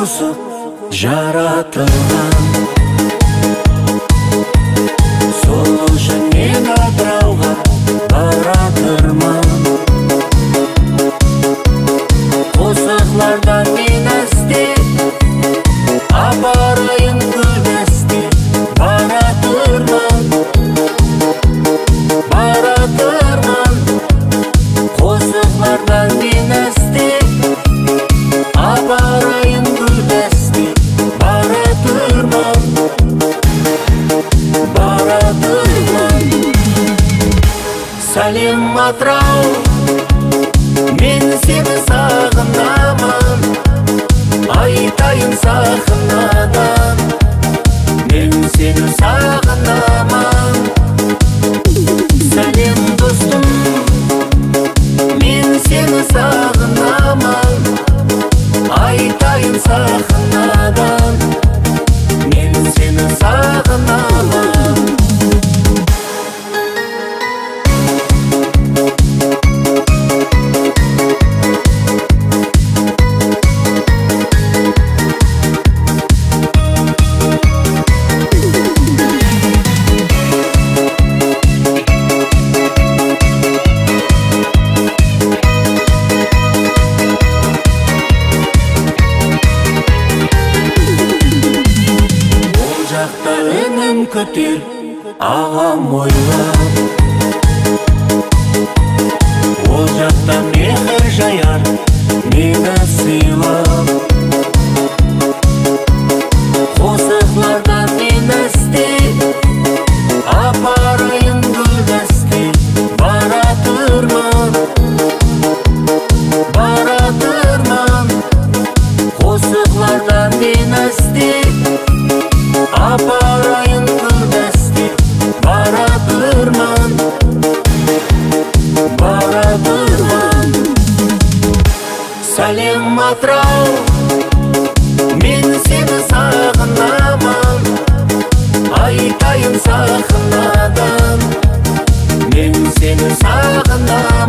кусуп жаратылган. Сол үчүн мен атырауга баратырман. Кусуклардан мен асти апарайын күлдести баратырман. Баратырман. Кусуклардан мен асти апарайын күлдести баратырман. Баратырман. Салем Атырау, мен сени сагынаман. Айтайын сахнадан, мен сени сагынаман. Салем достум, мен сени сагынаман. Айтайын сахнадан, мен сени сагынаман. Үнім көтер ағам ойлап, ол жақта мехір жаяр мені сыйлап. Қосықлардан мен асти апарайын гүлдести баратырман. Баратырман. Қосықлардан мен асти апарайын күлдести баратырман. Баратырман. Салем Атырау, мен сени сагынаман. Айтайын сахнадан, мен сени сагынаман.